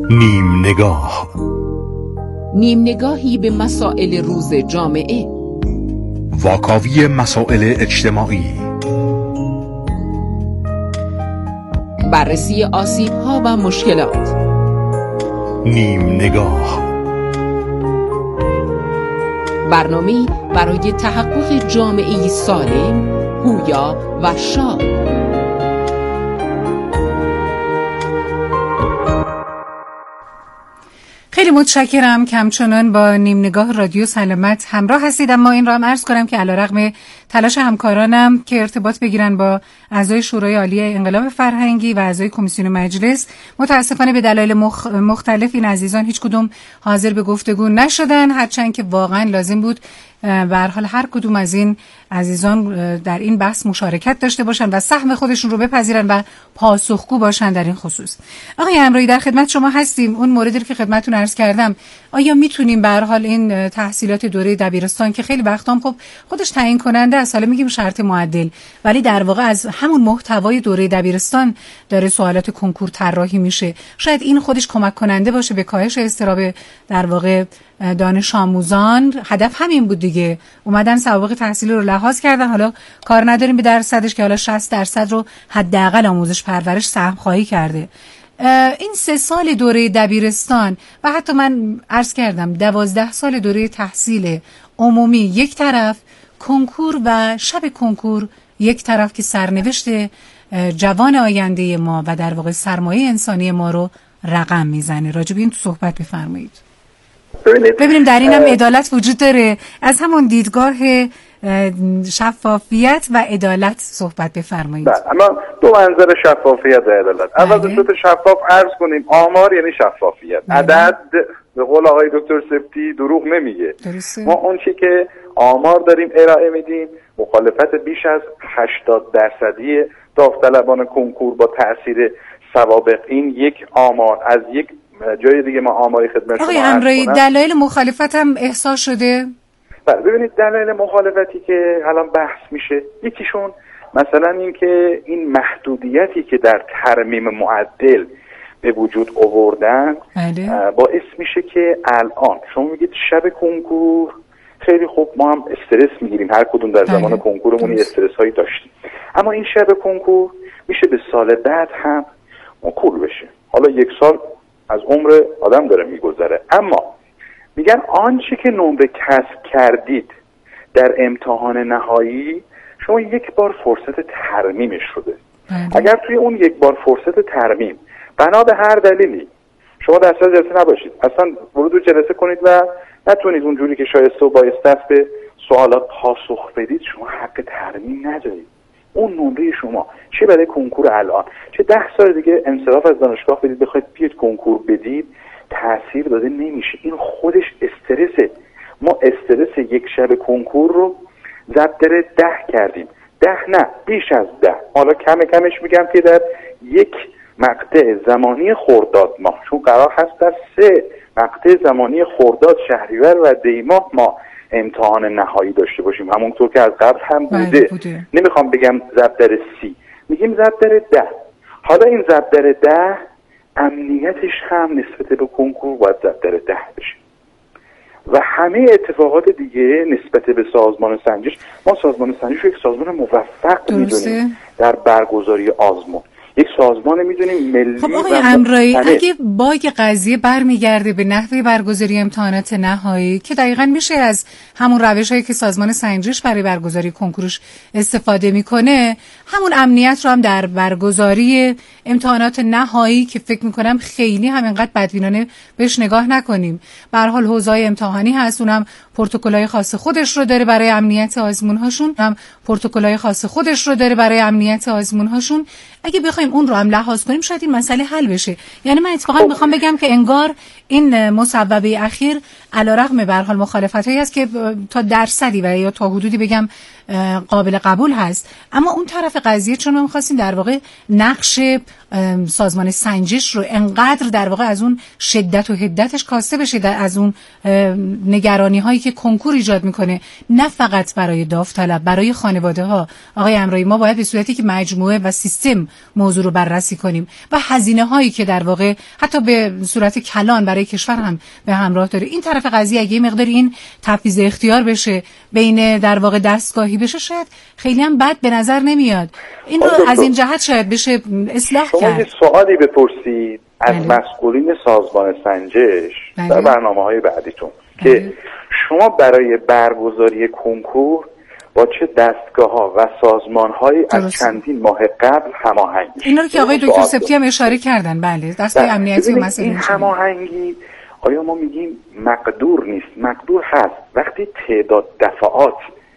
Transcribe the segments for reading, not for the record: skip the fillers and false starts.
نیم نگاه. نیم نگاهی به مسائل روز جامعه، واکاوی مسائل اجتماعی، بررسی آسیب‌ها و مشکلات. نیم نگاه، برنامه‌ای برای تحقق جامعه‌ای سالم، پویا و شاد. خیلی متشکرم که همچنان با نیم نگاه رادیو سلامت همراه هستید. اما این را هم عرض کنم که علیرغم تلاش همکارانم که ارتباط بگیرن با اعضای شورای عالی انقلاب فرهنگی و اعضای کمیسیون مجلس، متاسفانه به دلایل مختلف این عزیزان هیچ کدوم حاضر به گفتگو نشدن، هرچند که واقعا لازم بود به هر حال هر کدوم از این عزیزان در این بحث مشارکت داشته باشن و سهم خودشون رو بپذیرن و پاسخگو باشن در این خصوص. آقای امرایی، در خدمت شما هستیم. اون موردی که خدمتتون عرض کردم، آیا میتونیم به هر حال این تحصیلات دوره دبیرستان که خیلی وقتا خب خودش تعیین کننده است، حالا میگیم شرط معدل، ولی در واقع از همون محتوای دوره دبیرستان داره سوالات کنکور طراحی میشه، شاید این خودش کمک کننده باشه به کاهش اضطراب در واقع دانش آموزان. هدف همین بود دیگه، اومدن سوابق تحصیلی رو لحاظ کردن، حالا کار نداریم به درصدش که حالا 60% رو حداقل آموزش پرورش سهم خواهی کرده. این 3 سال دوره دبیرستان و حتی من عرض کردم 12 سال دوره تحصیل عمومی یک طرف، کنکور و شب کنکور یک طرف که سرنوشت جوان آینده ما و در واقع سرمایه انسانی ما رو رقم میزنه. راجب این تو صحبت بفرمایید. ببینیم در این هم عدالت وجود داره، از همون دیدگاه شفافیت و عدالت صحبت بفرمایید. اما دو منظر شفافیت و عدالت. اول به صورت شفاف عرض کنیم آمار یعنی شفافیت. عدد به قول آقای دکتر سبتی دروغ نمیگه. ما اون چی که آمار داریم ارائه میدیم، مخالفت بیش از 80% داوطلبان کنکور با تاثیر سوابق، این یک آمار از یک جای دیگه ما آماری خدمت شما. آقای امرایی، دلایل مخالفت هم احساس شده؟ بله، ببینید دلایل مخالفتی که الان بحث میشه، یکیشون مثلا این که این محدودیتی که در ترمیم معدل به وجود آوردن باعث میشه که الان شما میگید شب کنکور خیلی خوب، ما هم استرس میگیریم، هر کدوم در زمان کنکورمون استرس هایی داشتیم، اما این شب کنکور میشه به سال بعد هم موکول بشه. حالا 1 سال از عمر آدم داره میگذره، اما میگن آنچه که نمره کسب کردید در امتحان نهایی، شما 1 بار فرصت ترمیمش شده. اگر توی اون 1 بار فرصت ترمیم بنا به هر دلیلی شما در اصل جلسه نباشید، اصلا ورود جلسه کنید و نتونید اونجوری که شایسته و بایسته است به سوالات پاسخ بدید، شما حق ترمیم ندارید. اون نمره شما چه برای کنکور الان، چه 10 سال دیگه انصراف از دانشگاه بدید بخواید بیاید کنکور بدید، تأثیر داده نمیشه. این خودش استرسه. ما استرس 1 شب کنکور رو ضرب 10 کردیم، 10 نه بیش از 10. حالا کمش میگم که در 1 مقطع زمانی خرداد ماه، چون قرار هست در 3 مقطع زمانی خرداد، شهریور و دی ماه ما امتحان نهایی داشته باشیم، همونطور که از قبل هم بوده. نمیخوام بگم ضرب در 30، میگیم ضرب در 10. حالا این ضرب در 10 امنیتش هم نسبت به کنکور باید ضرب در 10 بشه و همه اتفاقات دیگه نسبت به سازمان سنجش. ما سازمان سنجش رو یک سازمان موفق میدونیم در برگزاری آزمون، یک سازمان میدونیم ملی. خب آقای امرایی، اگه باگ قضیه برمیگرده به نحوه برگزاری امتحانات نهایی که دقیقاً میشه از همون روش‌هایی که سازمان سنجش برای برگزاری کنکورش استفاده میکنه، همون امنیت رو هم در برگزاری امتحانات نهایی که فکر میکنم خیلی همینقدر بدبینانه بهش نگاه نکنیم. به هر حال حوزه‌های امتحانی هست، اونم پروتکل‌های خاص خودش رو داره برای امنیت آزمون‌هاشون، اگه بخوایم اون رو هم لحاظ کنیم شاید این مسئله حل بشه. یعنی من اتفاقا میخوام بگم که انگار این مصوبه اخیر علیرغم به هر حال مخالفتایی هست که تا درصدی و یا تا حدودی بگم قابل قبول هست. اما اون طرف قضیه چون ما می‌خواستیم در واقع نقش سازمان سنجش رو انقدر در واقع از اون شدت و حدتش کاسته بشه، از اون نگرانی هایی که کنکور ایجاد میکنه، نه فقط برای داوطلب، برای خانواده ها. آقای امرایی، ما باید به صورتی که مجموعه و سیستم موضوع رو بررسی کنیم و هزینه هایی که در واقع حتی به صورت کلان برای کشور هم به همراه داره. این طرف قضیه اگه مقدار این تفویض اختیار بشه، بین در واقع دستگاهی بشه، شاید خیلی هم بد به نظر نمیاد. این رو از این جهت شاید بشه اصلاح کرد. شما یه سوالی بپرسید از مسئولین سازمان سنجش در برنامه‌های بعدیتون که شما برای برگزاری کنکور با چه دستگاه‌ها و سازمان‌هایی از چندین ماه قبل هماهنگ می‌کنید. اینا رو که آقای دکتر سبتی هم اشاره کردن. بله، دستگاه امنیتی و مسئله این هماهنگی آیا ما میگیم مقدور نیست؟ مقدور هست. وقتی تعداد دفعات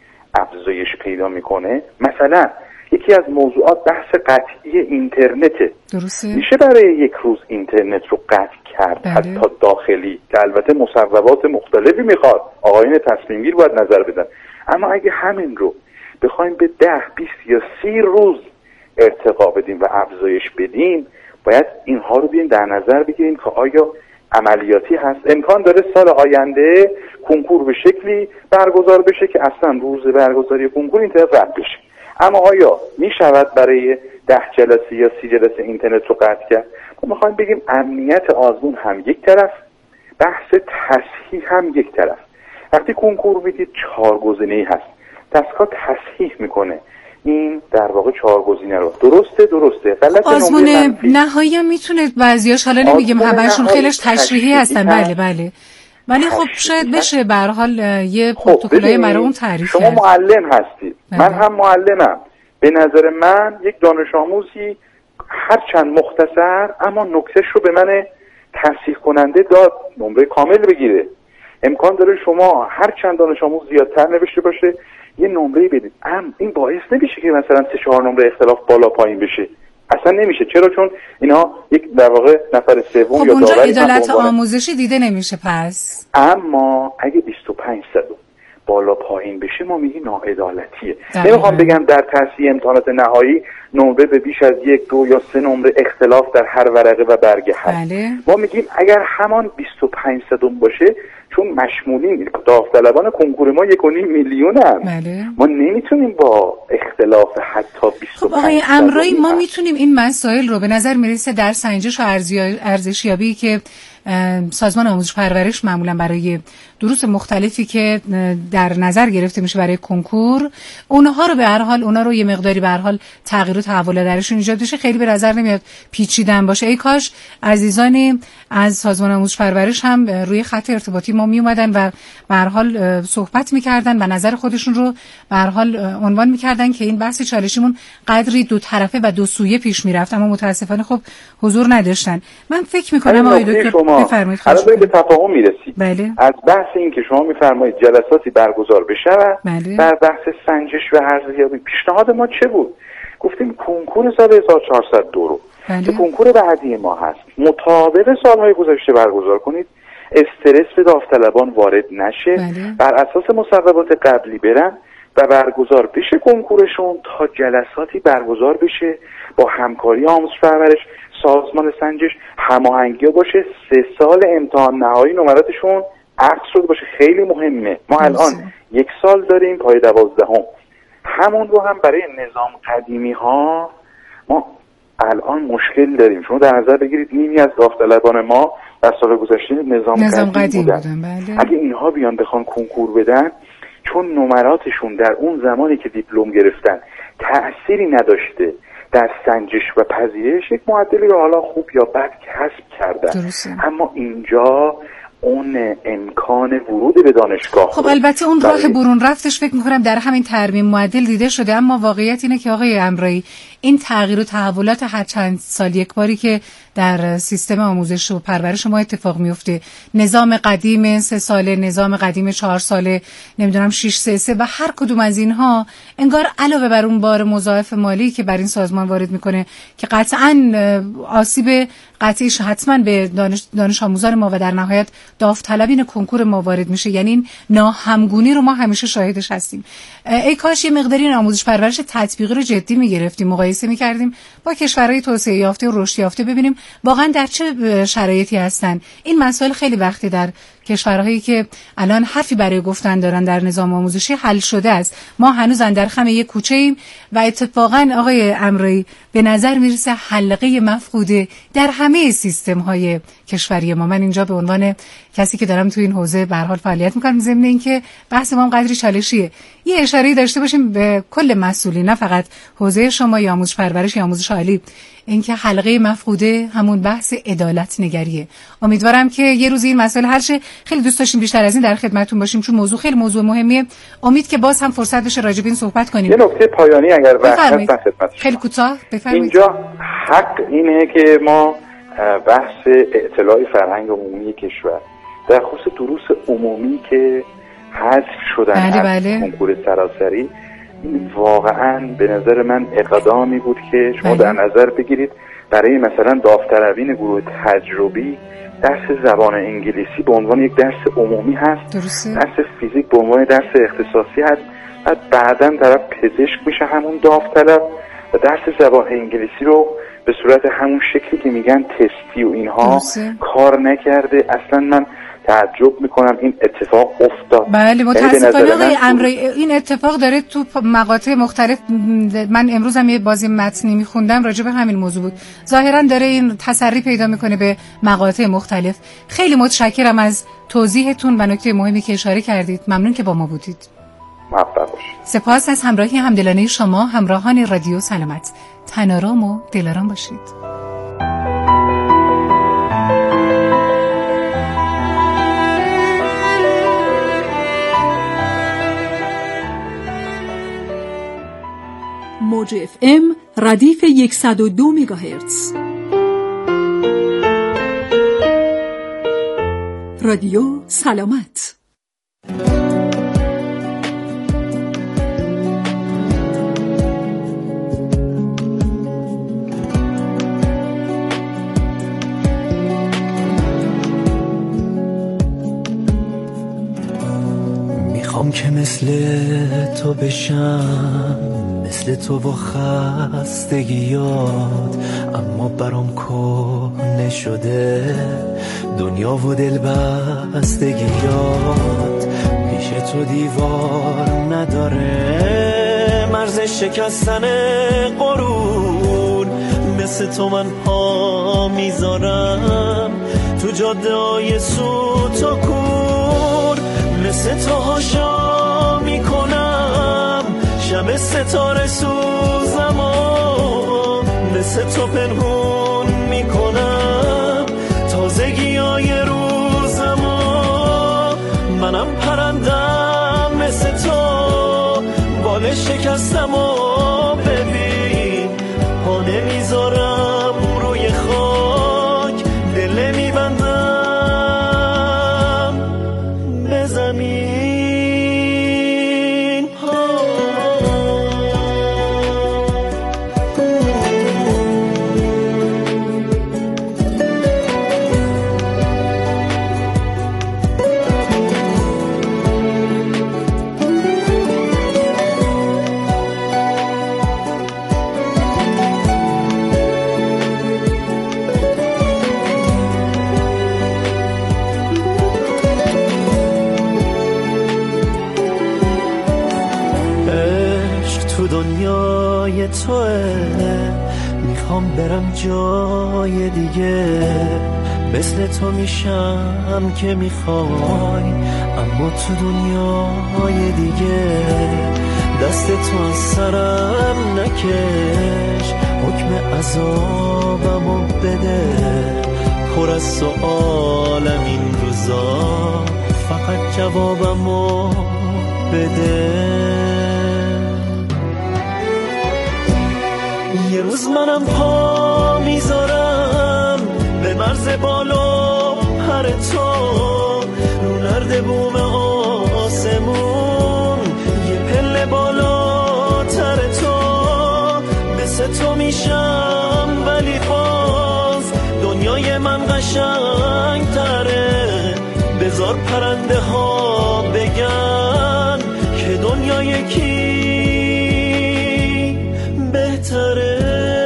افزایش پیدا میکنه، مثلا یکی از موضوعات بحث قطعی اینترنته. درسته. میشه برای یک روز اینترنت رو قطع کرد، حتی داخلی، که البته مصوبات مختلفی میخواد، آقایان تصمیم گیر باید نظر بدن. اما اگه همین رو بخوایم به 10 20 یا 30 روز ارتقا بدیم و افزایش بدیم، باید اینها رو بیایم در نظر بگیریم که آیا عملیاتی هست. امکان داره سال آینده کنکور به شکلی برگزار بشه که اصلا روز برگزاری کنکور اینترنت قطع بشه. اما آیا می شود برای 10 جلسه یا 30 جلسه اینترنت رو قطع کرد؟ ما میخوایم بگیم امنیت آزمون هم یک طرف، بحث تصحیح هم یک طرف. وقتی کنکور میدید 4 گزینه‌ای هست، دستگاه تصحیح میکنه این در واقع 4 گزینه رو. درسته غلط آزمون نهایی هم میتونه بعضیاش، حالا نمیگم همه‌شون خیلیش تشریحی هستن. بله ولی خب شاید بشه به هر حال یه پروتکلای مرا تعریف شما معلم هستید، من هم معلمم. به نظر من یک دانش آموزی هر چند مختصر اما نکتهش رو به من تصحیح کننده داد، نمره کامل بگیره. امکان داره شما هر چند دانش آموز زیادتر نوشته باشه یه نمره بدید، این باعث نمیشه که مثلا 3-4 نمره اختلاف بالا پایین بشه. اصلا نمیشه. چرا؟ چون اینا یک در واقع نفر سوم یا داوری عدالت آموزشی دیده نمیشه. پس اما اگه 25 بالا پایین بشه ما میگیم ناعدالتیه. نمیخوام بگم در تصحیح امتحانات نهایی نمره به بیش از 1 2 یا 3 نمره اختلاف در هر ورقه و برگه هست. ما میگیم اگر همان 25 باشه، چون مشمولین داوطلبان کنکور ما 1.5 میلیون هم. ما نمیتونیم با اختلاف حتی 25. خب آقای امرایی، ما میتونیم این مسائل رو به نظر میرسه در سنجش و ارزشیابی که سازمان آموزش پرورش معمولا برای دروس مختلفی که در نظر گرفته میشه برای کنکور، اونها رو به هر حال اونها رو یه مقداری به هر حال تغییر و تحول درشون ایجاد بشه، خیلی به نظر نمیاد پیچیدن باشه. ای کاش عزیزانی از سازمان آموزش پرورش هم روی خط ارتباطی ما می اومدن و به هر حال صحبت میکردن و نظر خودشون رو به هر حال عنوان میکردن که این بحث چالشیمون قدری دو طرفه و دو سویه پیش میرفت، اما متاسفانه خب حضور نداشتن. من فکر میکنم آقای دکتر بفرمایید. الان به تفاهم میرسید. بله. از بحث این که شما میفرمایید جلساتی برگزار بشه در بحث سنجش و ارزیابی، پیشنهاد ما چه بود؟ گفتیم کنکور سال 1402 رو که کنکور بعدی ما هست مطابق سالهای گذشته برگزار کنید، استرس به داوطلبان وارد نشه، بر اساس مصوبات قبلی برن و برگزار بشه کنکورشون تا جلساتی برگزار بشه با همکاری آموزش پرورش، سازمان سنجش، هماهنگی باشه. 3 سال امتحان نهایی نمراتشون عکس شده باشه. خیلی مهمه. ما الان 1 سال داریم پای 12، همون رو هم برای نظام قدیمی ها ما الان مشکل داریم. شما در نظر بگیرید نیمی از داوطلبان ما در سال گذشته نظام قدیمی بودن. اگه اینها بیان بخوان کنکور بدن، چون نمراتشون در اون زمانی که دیپلم گرفتن تأثیری نداشته در سنجش و پذیرش، یک معدلی رو حالا خوب یا بد کسب کردن. اما اینجا اون امکان ورود به دانشگاه، خب البته اون راه برون رفتش فکر میکنم در همین ترمیم معدل دیده شده، اما واقعیت اینه که آقای امرایی این تغییر و تحولات هر چند سال یک باری که در سیستم آموزش و پرورش ما اتفاق میفته، نظام قدیم 3 ساله، نظام قدیم 4 ساله، نمیدونم 6-3 و هر کدوم از اینها انگار علاوه بر اون بار مضاعف مالی که بر این سازمان وارد میکنه که قطعاً آسیب قطعیش حتما به دانش آموزان ما و در نهایت داوطلبین کنکور ما وارد میشه. یعنی این ناهمگونی رو ما همیشه شاهدش هستیم. ای کاش یه مقداری آموزش پرورش تطبیقی رو جدی میگرفتیم، مقایسه میکردیم با کشورهای توسعه یافته و رشد یافته، ببینیم واقعا در چه شرایطی هستن. این مسائل خیلی وقتی در کشورهایی که الان حرفی برای گفتن دارن در نظام آموزشی حل شده است. ما هنوز در خم یک کوچه ایم و اتفاقا آقای امرایی به نظر میرسه حلقه مفقوده در همه سیستم های کشوری ما. من اینجا به عنوان کسی که دارم تو این حوزه به هر حال فعالیت میکنم، ضمن اینکه بحث ما هم قدری چالشیه، یه اشاره‌ای داشته باشیم به کل مسئولین، نه فقط حوزه شما یا آموزش پرورش یا آموزش عالی، اینکه حلقه مفقوده همون بحث عدالت نگریه. امیدوارم که یه روز این مسئله حل شه. خیلی دوست داشتیم بیشتر از این در خدمتتون باشیم، چون موضوع خیلی موضوع مهمیه. امید که باز هم فرصت بشه راجع به این صحبت کنیم. یه نکته پایانی اگر وقت هست خدمتتون. خیلی کوتاه بفرمایید. اینجا حق اینه که ما بحث اطلاع فرهنگ عمومی کشور در خصوص دروس عمومی که حذف شدن از کنکور سراسری، واقعا به نظر من اقدامی بود که شما در نظر بگیرید برای مثلا داوطلبین گروه تجربی درس زبان انگلیسی به عنوان یک درس عمومی هست، درس فیزیک به عنوان درس اختصاصی هست، بعداً طرف پزشک میشه همون داوطلب و درس زبان انگلیسی رو به صورت همون شکلی که میگن تستی و اینها کار نکرده. اصلا من تعجب میکنم این اتفاق افتاد. بله متاسفانه آقای امرایی این اتفاق داره تو مقاطع مختلف. من امروز هم یه بازی متنی میخوندم راجع به همین موضوع بود، ظاهرا داره این تسری پیدا میکنه به مقاطع مختلف. خیلی متشکرم از توضیحتون و نکته مهمی که اشاره کردید. ممنون که با ما بودید. موفق باشید. سپاس از همراهی همدلانه شما همراهان رادیو سلامت. تن‌آرام و دلارام باشید. موج FM ردیف 102 مگاهرتز. رادیو سلامت. میخوام که مثل تو بشم، مثل تو با خستگیات، اما برام کهنه شده دنیا و دل بستگیات. پیش تو دیوار نداره مرز شکستن قرون، مثل تو من پا میذارم تو جاده های سوت و کور، مثل تو هاشا میکنم شب ستاره سوزمو، مثل تو پنهون میکنم تازگی های روزمو. منم پرندم مثل تو بال شکستمو ببین، پا نمیذارم روی خاک، دل میبندم به زمین. دنیای توه، میخوام برم جای دیگه، مثل تو میشم که میخوای، اما تو دنیای دیگه دست تو از سرم نکش، حکم عذابمو بده، پر از سؤالم این روزا، فقط جوابمو بده. یه روز منم پا میذارم به مرز بالا پر تو، رو نردبون آسمون یه پله بالا تر تو، مثل تو میشم ولی باز دنیای من قشنگ تره، بذار پرنده ها بگن که دنیا یکی بهتره.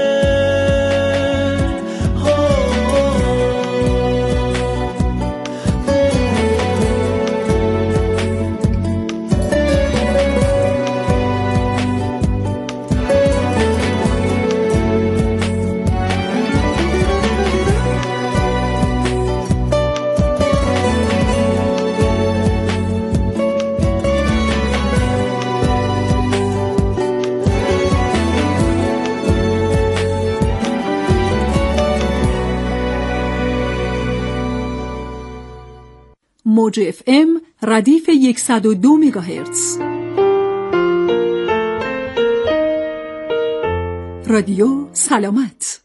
موج FM ردیف 102 مگاهرتز. رادیو سلامت.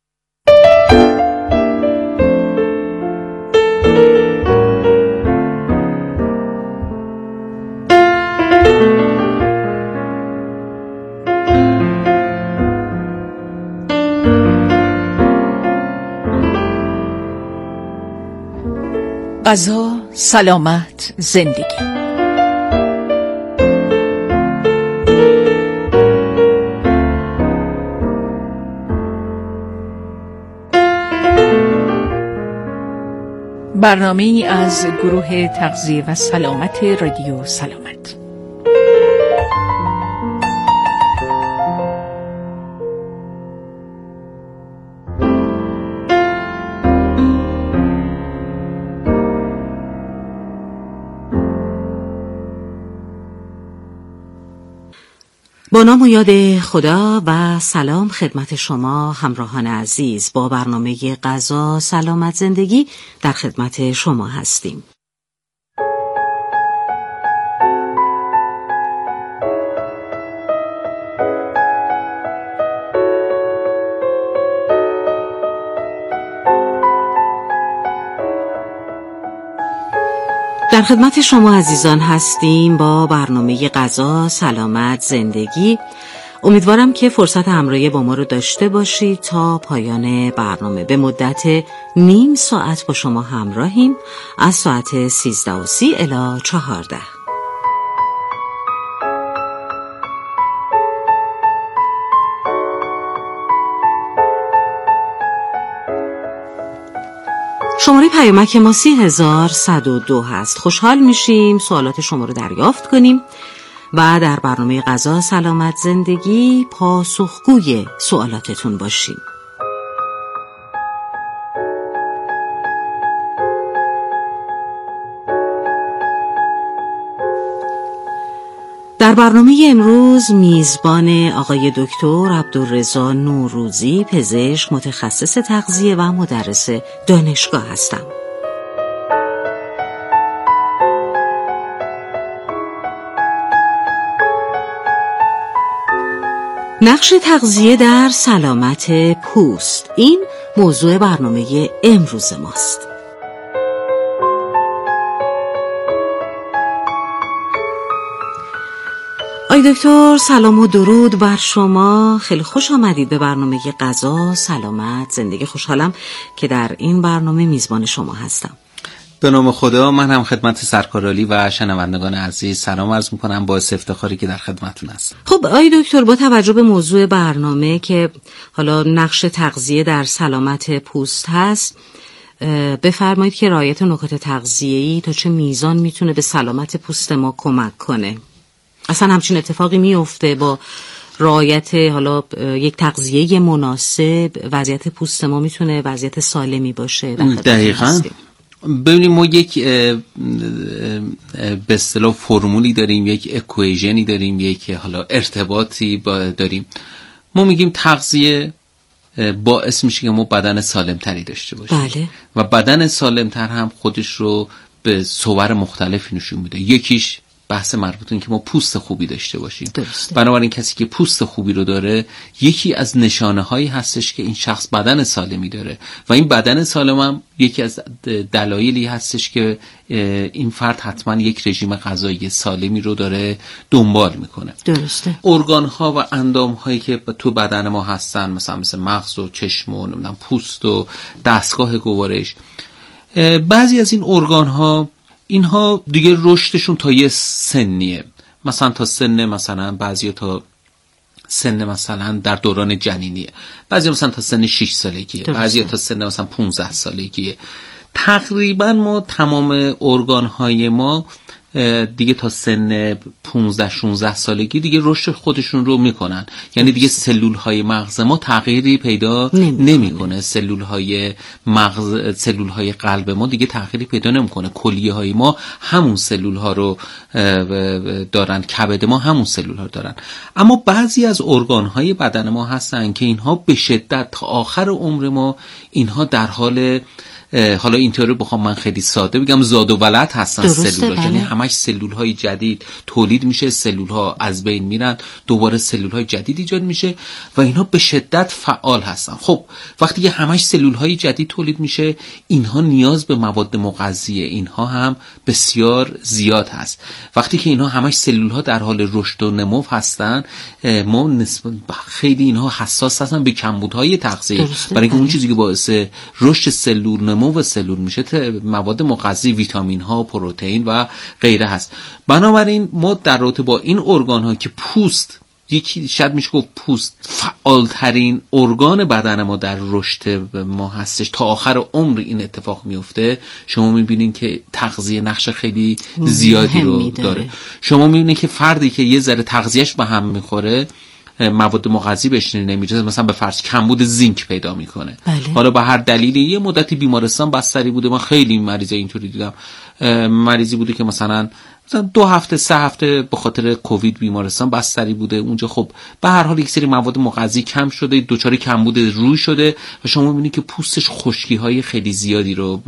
غذا، سلامت، زندگی. برنامه‌ای از گروه تغذیه و سلامت رادیو سلامت. با نام و یاد خدا و سلام خدمت شما همراهان عزیز. با برنامه غذا، سلامت، زندگی در خدمت شما هستیم. در خدمت شما عزیزان هستیم با برنامه غذا، سلامت، زندگی. امیدوارم که فرصت همراهی با ما رو داشته باشید تا پایان برنامه. به مدت نیم ساعت با شما همراهیم از ساعت 13:30 الی 14. شماره پیامک ما 30102 هست. خوشحال میشیم سوالات شما رو دریافت کنیم و در برنامه غذا، سلامت، زندگی پاسخگوی سوالاتتون باشیم. در برنامه امروز میزبان آقای دکتر عبدالرضا نوروزی، پزشک متخصص تغذیه و مدرس دانشگاه هستم. نقش تغذیه در سلامت پوست، این موضوع برنامه امروز ماست. آقای دکتر سلام و درود بر شما. خیلی خوش آمدید به برنامه غذا، سلامت، زندگی. خوشحالم که در این برنامه میزبان شما هستم. به نام خدا. من هم خدمت سرکارعالی و شنوندگان عزیز سلام عرض میکنم. باعث افتخاری که در خدمتتون هستم. خب آقای دکتر، با توجه به موضوع برنامه که حالا نقش تغذیه در سلامت پوست هست، بفرمایید که رعایت نکات تغذیه‌ای تا چه میزان میتونه به سلامت پوست ما کمک کنه؟ اصلا همچین اتفاقی میفته با رعایت حالا یک تغذیه مناسب وضعیت پوست ما میتونه وضعیت سالمی باشه؟ دقیقاً. ببینیم ما یک به اصطلاح فرمولی داریم، یک اکویژنی داریم، یک حالا ارتباطی داریم. ما میگیم تغذیه باعث میشه که ما بدن سالمتری داشته باشیم. بله. و بدن سالمتر هم خودش رو به صور مختلفی نشون میده. یکیش بحث مربوط این که ما پوست خوبی داشته باشیم. درسته. بنابراین کسی که پوست خوبی رو داره، یکی از نشانه هایی هستش که این شخص بدن سالمی داره و این بدن سالم هم یکی از دلایلی هستش که این فرد حتما یک رژیم غذایی سالمی رو داره دنبال میکنه. درسته. ارگان ها و اندام هایی که تو بدن ما هستن، مثل مغز و چشم و پوست و دستگاه گوارش، بعضی از این ارگان ها اینها دیگه رشدشون تا یه سنیه، مثلا تا سن مثلا بعضیا تا سن مثلا در دوران جنینیه، بعضی مثلا تا سن 6 سالگیه، بعضی تا سن مثلا 15 سالگیه. تقریبا ما تمام ارگان‌های ما دیگه تا سن 15-16 سالگی دیگه رشد خودشون رو میکنن، یعنی دیگه سلول‌های مغز ما تغییری پیدا نمیکنه، سلول‌های مغز، سلول‌های قلب ما دیگه تغییری پیدا نمیکنه، کلیه‌های ما همون سلول‌ها رو دارن، کبد ما همون سلول‌ها دارن. اما بعضی از ارگان‌های بدن ما هستن که اینها به شدت تا آخر عمر ما اینها در حال، حالا اینطوری بخوام من خیلی ساده بگم، زاد و ولد هستن سلول‌ها، یعنی همش سلول‌های جدید تولید میشه، سلول‌ها از بین میرن، دوباره سلول‌های جدید ایجاد میشه و اینها به شدت فعال هستن. خب وقتی که همش سلول‌های جدید تولید میشه، اینها نیاز به مواد مغذیه، اینها هم بسیار زیاد هست. وقتی که اینها همش سلول‌ها در حال رشد و نمو هستن، ما خیلی اینها حساس هستن به کمبودهای تغذیه، برای اینکه اون چیزی که باعث رشد سلول نمو و سلول میشه مواد مغذی، ویتامین ها، پروتئین و غیره هست. بنابراین ما در رابطه با این ارگان ها که پوست، یکی شاید میشه گفت پوست فعالترین ارگان بدن ما در رشد ما هستش، تا آخر عمر این اتفاق میفته. شما میبینین که تغذیه نقش خیلی زیادی رو داره. شما میبینین که فردی که یه ذره تغذیهش به هم میخوره، مواد مغذی بهش نمیرسه، مثلا به فرض کمبود زینک پیدا میکنه. حالا به هر دلیلی یه مدتی بیمارستان بستری بوده، من خیلی مریضای اینطوری دیدم، مریضی بوده که مثلا 2 هفته 3 هفته به خاطر کووید بیمارستان بستری بوده، اونجا خب به هر حال یک سری مواد مغذی کم شده، دچار کمبود روی شده و شما میبینید که پوستش خشکی های خیلی زیادی رو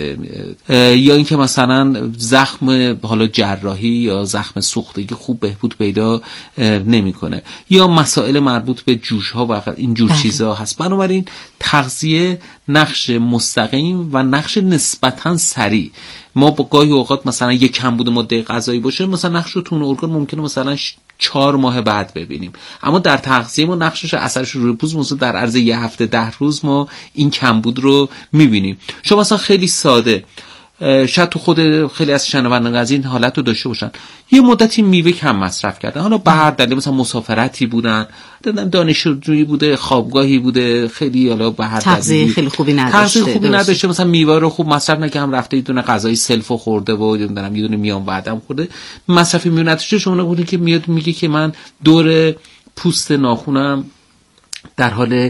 یا اینکه مثلا زخم حالا جراحی یا زخم سوختگی خوب بهبود پیدا نمیکنه، یا مسائل مربوط به جوش ها و این جور چیزها هست. بنابراین تغذیه نقش مستقیم و نقش نسبتاً سریع، ما با گاهی اوقات مثلا یک کمبود ماده غذایی باشه، مثلا نقش رو تو اون ارگان ممکنه مثلا 4 ماه بعد ببینیم، اما در تغذیه ما نقشش، اثرش روی پوست مثلا در عرض 1 هفته 10 روز ما این کمبود رو میبینیم. شما مثلا خیلی ساده، شاید تو خود خیلی از شنوندگان از این حالت رو داشته باشن، یه مدتی میوه کم مصرف کردن، حالا به هر دلیل، مثلا مسافرتی بودن، دانشجویی بوده، خوابگاهی بوده، خیلی حالا به هر دلیل تغذیه خیلی خوبی نداشته، مثلا میوه رو خوب مصرف نکردم، رفته یه دونه غذای سلفو خورده و یه دونه میان بعدم خورده، مصرف میوه نداشته. شما نگفتین که میاد میگه که من دور پوست ناخونم در حال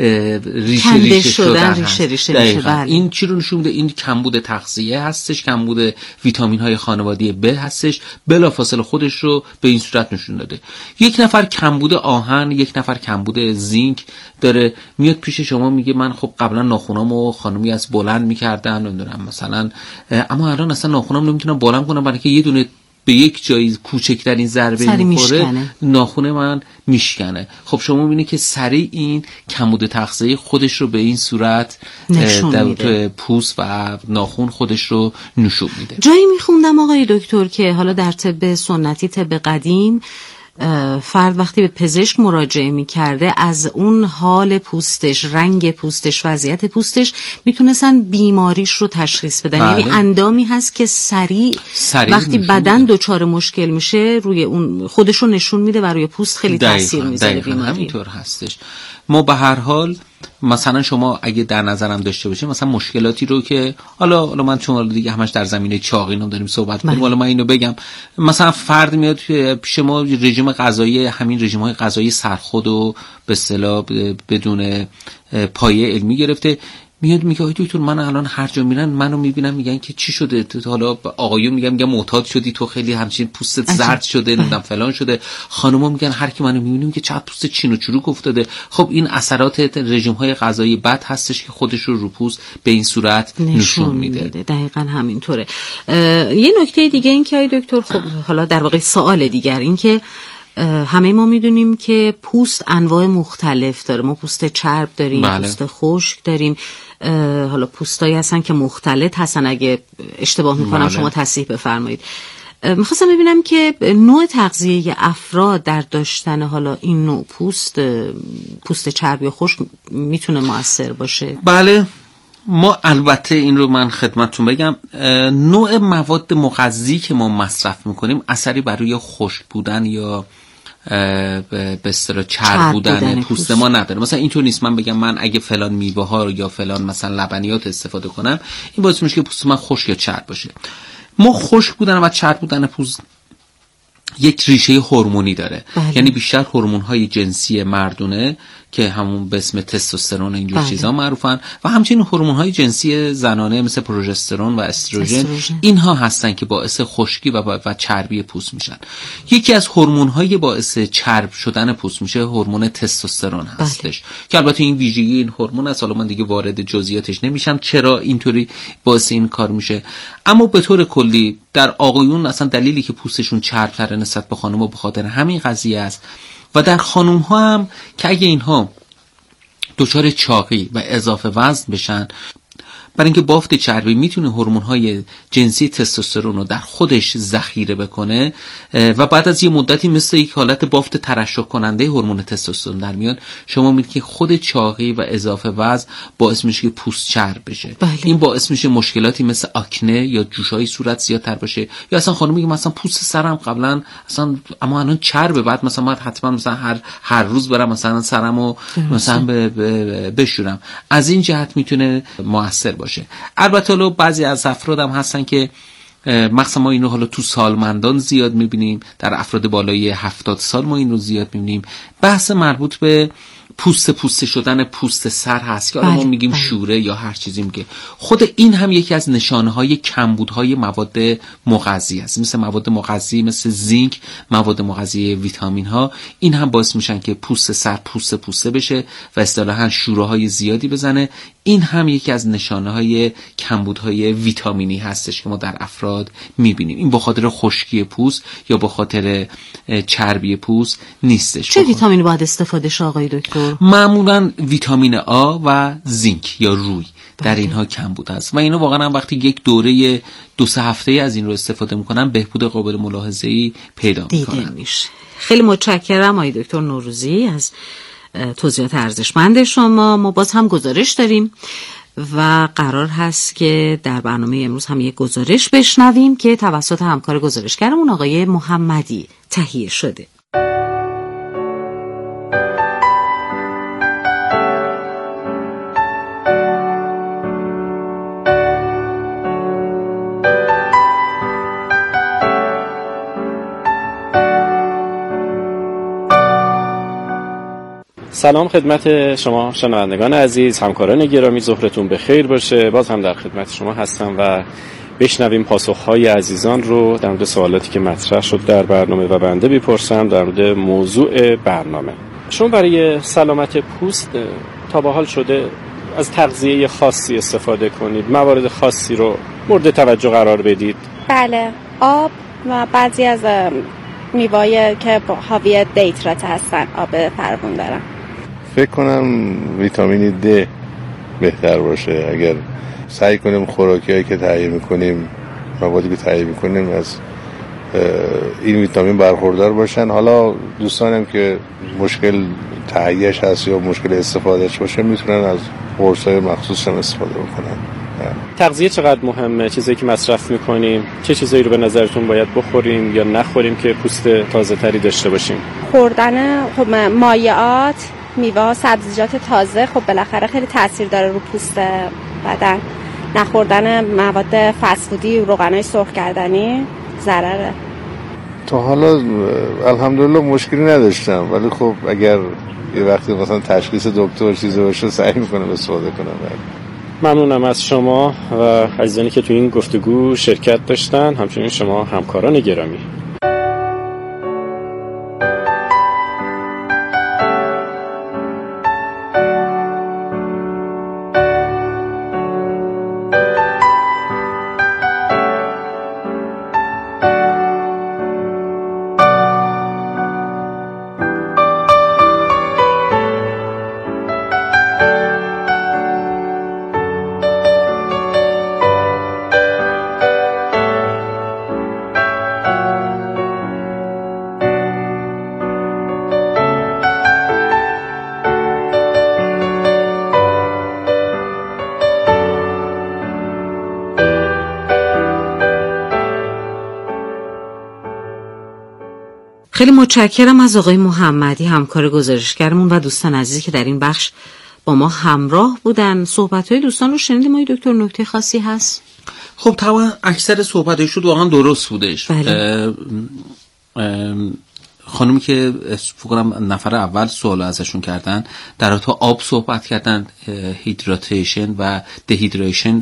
ریشه شدن میشه. این چی رو نشون میده؟ این کمبود تغذیه هستش، کمبود ویتامین های خانوادگی ب هستش، بلافاصله خودش رو به این صورت نشون داده. یک نفر کمبود آهن، یک نفر کمبود زینک داره، میاد پیش شما میگه من خب قبلا ناخونامو خانمی از بلند میکردن، نمیدونم مثلا، اما الان اصلا ناخونام نمیتونم بلند کنم برای که یه دونه به یک جایی کوچکترین ضربه میخوره ناخون من میشکنه. خب شما میبینید که سریع این کمبود تغذیه خودش رو به این صورت در پوست و ناخون خودش رو نشون میده. جایی میخوندم آقای دکتر که حالا در طب سنتی، طب قدیم، فرد وقتی به پزشک مراجعه میکرده، از اون حال پوستش، رنگ پوستش، وضعیت پوستش میتونستن بیماریش رو تشخیص بدن. یعنی اندامی هست که سریع وقتی بدن دچار مشکل میشه روی اون خودش رو نشون میده و روی پوست خیلی تاثیر میذاره بیماری. همینطور هستش. ما به هر حال مثلا شما اگه در نظرم داشته باشید مثلا مشکلاتی رو که حالا من چون دیگه همش در زمینه چاقینا داریم صحبت کنیم، حالا من اینو بگم، مثلا فرد میاد پیش ما رژیم غذایی، همین رژیم‌های غذایی سرخود و به اصطلاح بدون پایه علمی گرفته، میاد میگه دکتر من الان هر جا میرن منو میبینن میگن که چی شده تو، حالا آقایون میگن معتاد شدی تو، خیلی همچین پوستت زرد شده، نمیدونم فلان شده، خانوما میگن هر کی منو میبینه میگه چقدر پوست چین و چروک افتاده. خب این اثرات رژیم‌های غذایی بد هستش که خودش رو پوست به این صورت نشون میده. دقیقاً همینطوره. یه نکته دیگه این که دکتر، خب حالا در واقع سوال دیگر این که همه ما میدونیم که پوست انواع مختلف داره. ما پوست چرب داریم، پوست خشک داریم، حالا پوستایی هستن که مختلط هستن. اگه اشتباه میکنم شما تصحیح بفرمایید. میخواستم ببینم که نوع تغذیه افراد در داشتن حالا این نوع پوست چرب یا خشک میتونه مؤثر باشه. بله، ما البته این رو من خدمتتون بگم، نوع مواد مغذی که ما مصرف میکنیم اثری بر روی خشک بودن یا به اصطلاح چرب بودن پوست ما نداره. مثلا اینطور نیست من بگم من اگه فلان میوه ها یا فلان مثلا لبنیات استفاده کنم این باعث میشه که پوست من خشک یا چرب باشه. ما خشک بودن و چرب بودن پوست یک ریشه هورمونی داره. یعنی بیشتر هورمون‌های جنسی مردونه که همون به اسم تستوسترون اینجور چیزا معروفن و همچنین هورمون‌های جنسی زنانه مثل پروژسترون و استروژن اینها هستن که باعث خشکی و چربی پوست میشن. یکی از هورمون‌های باعث چرب شدن پوست میشه هورمون تستوسترون هستش که البته این ویژگی این هورمون است، حالا من دیگه وارد جزئیاتش نمیشم چرا اینطوری باعث این کار میشه. اما به طور کلی در آقایون اصلا دلیلی که پوستشون چرب‌تره نسبت به خانم‌ها به خاطر همین قضیه است و در خانم‌ها هم که اگه اینها دچار چاقی و اضافه وزن بشن، برای اینکه بافت چربی میتونه هورمون‌های جنسی تستوسترون رو در خودش ذخیره بکنه و بعد از یه مدتی مثل یک حالت بافت ترشح کننده هورمون تستوسترون در میاد، شما میبینید که خود چاقی و اضافه وزن باعث میشه که پوست چرب بشه. این باعث میشه مشکلاتی مثل آکنه یا جوشهای صورت زیادتر باشه. یا اصلا خانم میگه مثلا پوست سرم قبلا اصلا اما الان چربه، بعد مثلا من حتما مثلا هر روز برم مثلا سرمو مثلا بشورم. از این جهت میتونه مؤثر باشه. البته بعضی از افراد هم هستن که مثلا ما اینو حالا تو سالمندان زیاد میبینیم، در افراد بالای 70 سال ما این رو زیاد میبینیم. بحث مربوط به پوست شدن پوست سر هست که ما میگیم شوره یا هر چیزی میگه. خود این هم یکی از نشانه‌های کمبودهای مواد مغذی است، مثل مواد مغذی مثل زینک، مواد مغذی ویتامین ها، این هم باعث میشن که پوست سر پوسته بشه و اصطلاحاً شوره‌های زیادی بزنه. این هم یکی از نشانه‌های کمبودهای ویتامینی هستش که ما در افراد میبینیم. این به خاطر خشکی پوست یا به خاطر چربی پوست نیستش. چه ویتامینی باید استفاده شه آقای دکتر؟ معمولا ویتامین آ و زینک یا روی در اینها کمبود است و اینو واقعا وقتی یک دوره 2-3 هفته از این رو استفاده میکنن بهبود قابل ملاحظه‌ای پیدا میکنن. میشه. خیلی متشکرم آقای دکتر نوروزی از توضیحات ارزشمند شما. ما باز هم گزارش داریم و قرار هست که در برنامه امروز هم یک گزارش بشنویم که توسط همکار گزارشگرمون آقای محمدی تهیه شده. سلام خدمت شما شنوندگان عزیز، همکاران گرامی، ظهرتون بخیر باشه. باز هم در خدمت شما هستم و بشنویم پاسخهای عزیزان رو در مورد سوالاتی که مطرح شد در برنامه و بنده بپرسم در مورد موضوع برنامه. شما برای سلامت پوست تا به حال شده از تغذیه خاصی استفاده کنید؟ موارد خاصی رو مورد توجه قرار بدید؟ بله، آب و بعضی از میوه‌ای که حاوی دیترات هستن آب فرغون دارن. فکر کنم ویتامین د بهتر باشه. اگر سعی کنیم خوراکی‌هایی که تهیه می‌کنیم، موادی که تهیه می‌کنیم از این ویتامین برخوردار باشن. حالا دوستانم که مشکل تهیه‌اش هست یا مشکل استفادهش باشه میتونن از قرص‌های مخصوص هم استفاده بکنن. تغذیه چقدر مهمه؟ چیزایی که مصرف می‌کنیم چه چیزایی رو به نظرتون باید بخوریم یا نخوریم که پوست تازه‌تری داشته باشیم؟ خوردن مایعات، میوه، سبزیجات تازه خب بالاخره خیلی تاثیر داره رو پوست بدن. نخوردن مواد فست‌فودی، روغنای سرخ کردنی ضرره. تا حالا الحمدلله مشکلی نداشتم، ولی خب اگر یه وقتی مثلا تشخیص دکتر چیزی باشه سعی می‌کنم استفاده کنم. ممنونم از شما و عزیزانی که تو این گفتگو شرکت داشتن، همچنین شما همکاران گرامی. خیلی متشکرم از آقای محمدی، همکار گزارشگرمون و دوستان عزیزی که در این بخش با ما همراه بودن. صحبت‌های دوستان رو شنیدیم. آقای دکتر نکته خاصی هست؟ خب طبعا اکثر صحبتش شد واقعا درست بودش. بله. خانومی که فکر کنم نفر اول سوال ازشون کردن در رابطه آب صحبت کردن، هیدراتیشن و دهیدریشن